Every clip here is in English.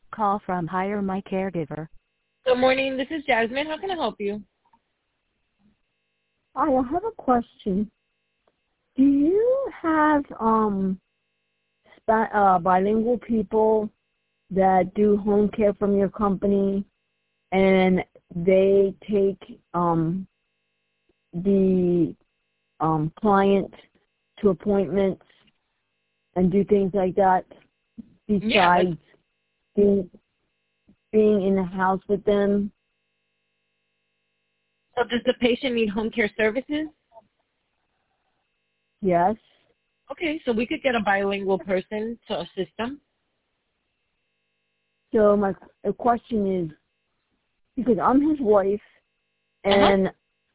call from Hire My Caregiver. Good morning. This is Jasmine. How can I help you? Hi, I have a question. Do you have bilingual people that do home care from your company, and they take the client to appointments and do things like that besides being in the house with them? So does the patient need home care services? Yes. Okay, so we could get a bilingual person to assist them. So my question is, because I'm his wife, and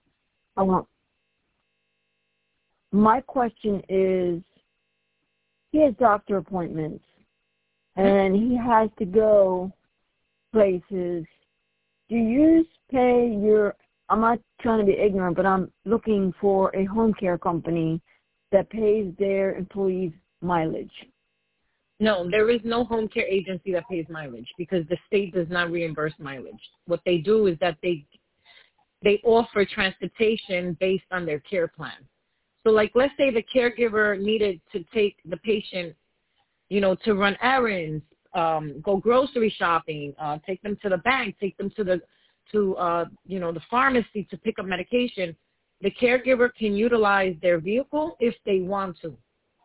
my question is, he has doctor appointments, and he has to go places. Do you pay your, I'm not trying to be ignorant, but I'm looking for a home care company that pays their employees mileage? No, there is no home care agency that pays mileage because the state does not reimburse mileage. What they do is that they offer transportation based on their care plan. So like, let's say the caregiver needed to take the patient, to run errands, go grocery shopping, take them to the bank, take them to the pharmacy to pick up medication. The caregiver can utilize their vehicle if they want to.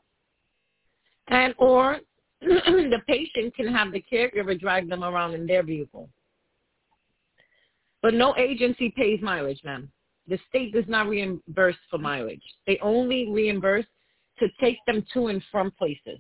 Or the patient can have the caregiver drive them around in their vehicle. But no agency pays mileage, ma'am. The state does not reimburse for mileage. They only reimburse to take them to and from places.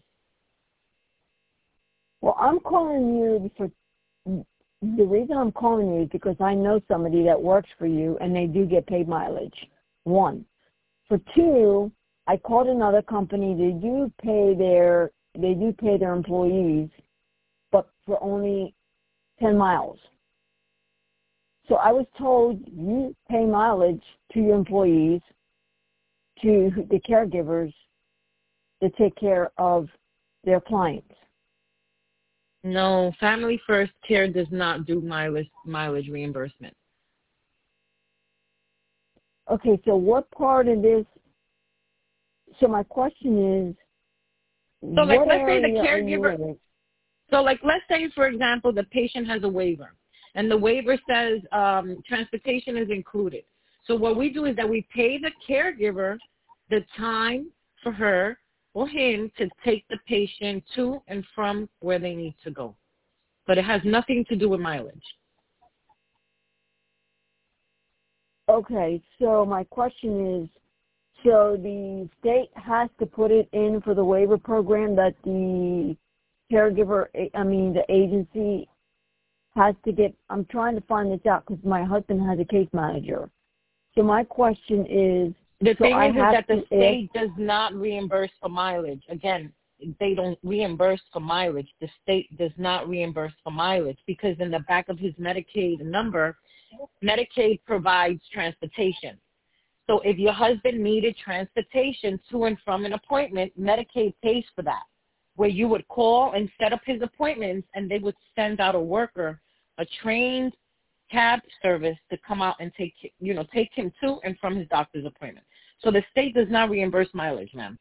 Well, I'm calling you for, the reason I'm calling you is because I know somebody that works for you, and they do get paid mileage, one. For two, I called another company. They do pay their employees, but for only 10 miles. So I was told you pay mileage to your employees, to the caregivers, to take care of their clients. No, Family First Care does not do mileage reimbursement. Okay, so what part of this? So my question is, so like, what let's say the area caregiver. are you in? So like, let's say for example, the patient has a waiver, and the waiver says transportation is included. So what we do is that we pay the caregiver the time for her or him to take the patient to and from where they need to go. But it has nothing to do with mileage. Okay, so my question is, so the state has to put it in for the waiver program that the the agency has to get. I'm trying to find this out because my husband has a case manager. So my question is, the thing is that the state does not reimburse for mileage. Again, they don't reimburse for mileage. The state does not reimburse for mileage because in the back of his Medicaid number, Medicaid provides transportation. So if your husband needed transportation to and from an appointment, Medicaid pays for that, where you would call and set up his appointments, and they would send out a worker, a trained cab service to come out and take him to and from his doctor's appointment. So the state does not reimburse mileage, ma'am.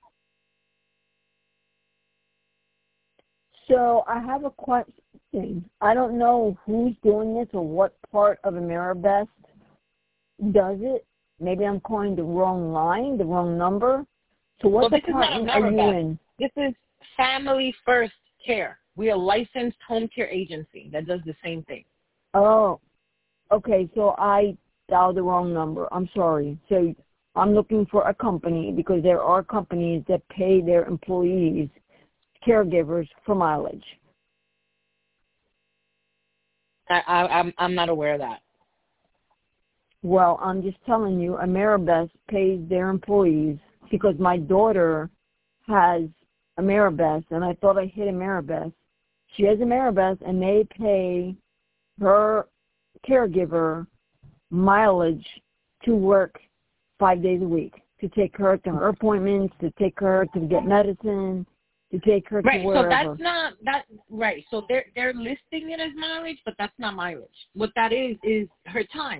So I have a question. I don't know who's doing this or what part of AmeriBest does it. Maybe I'm calling the wrong line, the wrong number. So what department are you in? This is Family First Care. We are a licensed home care agency that does the same thing. Oh, okay. So I dialed the wrong number. I'm sorry. So I'm looking for a company because there are companies that pay their employees, caregivers, for mileage. I'm not aware of that. Well, I'm just telling you, AmeriBest pays their employees because my daughter has AmeriBest, and I thought I hit AmeriBest. She has AmeriBest, and they pay her caregiver mileage to work 5 days a week, to take her to her appointments, to take her to get medicine, to take her right, to wherever. So that's not that right. So they're listing it as mileage, but that's not mileage. What that is her time.